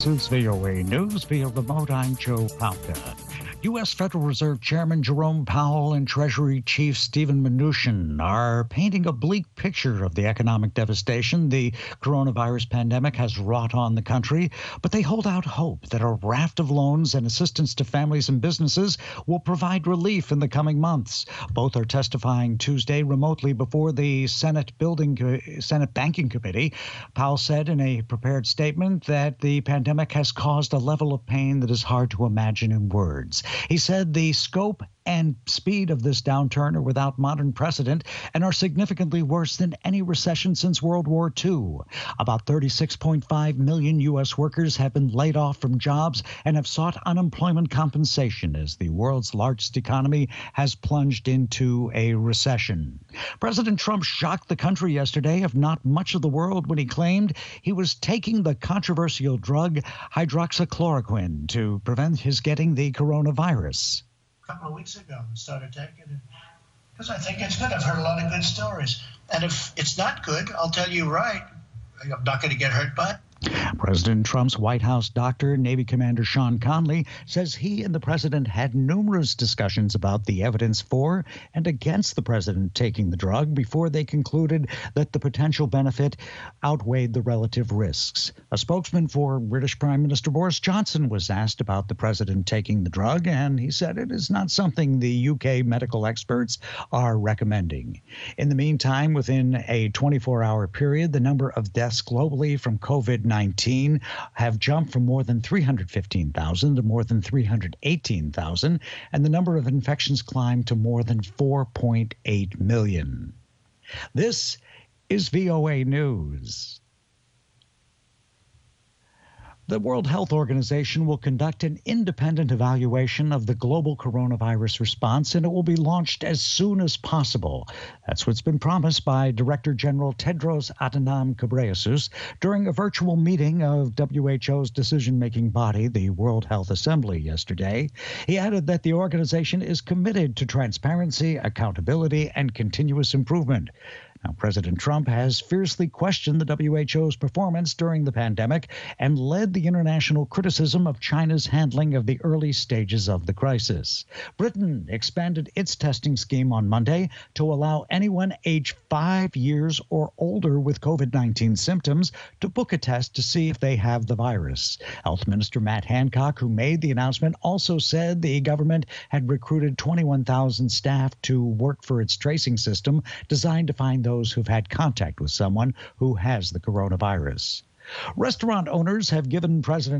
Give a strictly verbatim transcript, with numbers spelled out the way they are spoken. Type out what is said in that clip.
This is V O A News via remote. I'm Joe Palca. U S. Federal Reserve Chairman Jerome Powell and Treasury Chief Steven Mnuchin are painting a bleak picture of the economic devastation the coronavirus pandemic has wrought on the country, but they hold out hope that a raft of loans and assistance to families and businesses will provide relief in the coming months. Both are testifying Tuesday remotely before the Senate Building Senate Banking Committee. Powell said in a prepared statement that the pandemic has caused a level of pain that is hard to imagine in words. He said the scope and speed of this downturn are without modern precedent and are significantly worse than any recession since World War Two. About thirty-six point five million U S workers have been laid off from jobs and have sought unemployment compensation as the world's largest economy has plunged into a recession. President Trump shocked the country yesterday, if not much of the world, when he claimed he was taking the controversial drug hydroxychloroquine to prevent his getting the coronavirus. A couple of weeks ago and started taking it because I think it's good. I've heard a lot of good stories. And if it's not good, I'll tell you right, I'm not going to get hurt by it. President Trump's White House doctor, Navy Commander Sean Conley, says he and the president had numerous discussions about the evidence for and against the president taking the drug before they concluded that the potential benefit outweighed the relative risks. A spokesman for British Prime Minister Boris Johnson was asked about the president taking the drug, and he said it is not something the U K medical experts are recommending. In the meantime, within a twenty-four hour period, the number of deaths globally from COVID nineteen have jumped from more than three hundred fifteen thousand to more than three hundred eighteen thousand, and the number of infections climbed to more than four point eight million. This is V O A News. The World Health Organization will conduct an independent evaluation of the global coronavirus response, and it will be launched as soon as possible. That's what's been promised by Director General Tedros Adhanom Ghebreyesus during a virtual meeting of W H O's decision-making body, the World Health Assembly, yesterday. He added that the organization is committed to transparency, accountability, and continuous improvement. Now, President Trump has fiercely questioned the W H O's performance during the pandemic and led the international criticism of China's handling of the early stages of the crisis. Britain expanded its testing scheme on Monday to allow anyone aged five years or older with COVID nineteen symptoms to book a test to see if they have the virus. Health Minister Matt Hancock, who made the announcement, also said the government had recruited twenty-one thousand staff to work for its tracing system designed to find those those who've had contact with someone who has the coronavirus. Restaurant owners have given President